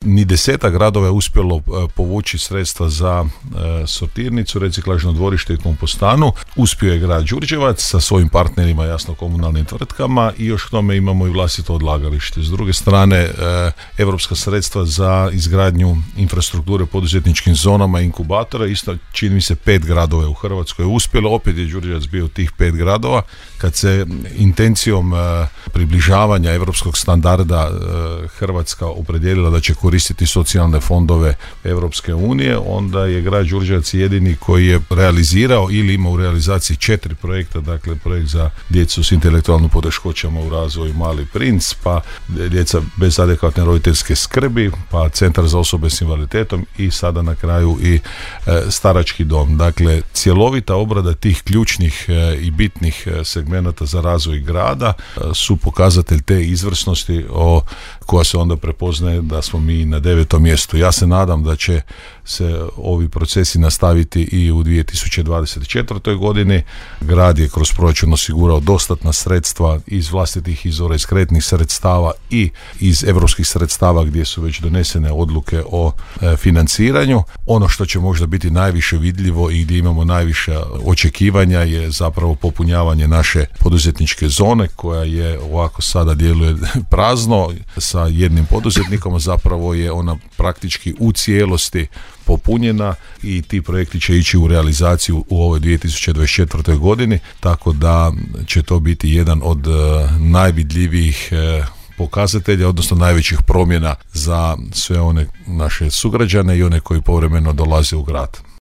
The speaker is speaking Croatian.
ni 10 gradova je uspjelo povući sredstva za sortirnicu, reciklažno dvorište i kompostanu. Uspio je grad Đurđevac sa svojim partnerima, jasno komunalnim tvrtkama, i još k tome imamo i vlastito odlagalište. S druge strane, europska sredstva za izgradnju infrastrukture poduzetničkim zonama i inkubatora, isto čini mi se 5 gradova u Hrvatskoj je uspjelo, opet je Đurđevac bio tih 5 gradova. Kad se intencijom približavanja europskog standarda Hrvatska opredijelila da će koristiti socijalne fondove Europske unije, onda je grad Đurđevac jedini koji je realizirao ili ima u realizaciji 4 projekta, dakle projekt za djecu s intelektualnim poteškoćama u razvoju Mali princ, pa djeca bez adekvatne roditeljske skrbi, pa centar za osobe s invaliditetom i sada na kraju i starački dom. Dakle, cjelovita obrada tih ključnih i bitnih segmenata za razvoj grada su pokazatelj te izvrsnosti koja se onda prepoznaje da smo mi na 9. mjestu. Ja se nadam da će se ovi procesi nastaviti i u 2024. godini. Grad je kroz proračun osigurao dostatna sredstva iz vlastitih izvora, iz kreditnih sredstava i iz europskih sredstava gdje su već donesene odluke o financiranju. Ono što će možda biti najviše vidljivo i gdje imamo najviše očekivanja je zapravo popunjavanje naše poduzetničke zone, koja je ovako sada djeluje prazno sa jednim poduzetnikom, a zapravo je ona praktički u cijelosti popunjena i ti projekti će ići u realizaciju u ovoj 2024. godini, tako da će to biti jedan od najvidljivijih pokazatelja, odnosno najvećih promjena za sve one naše sugrađane i one koji povremeno dolaze u grad.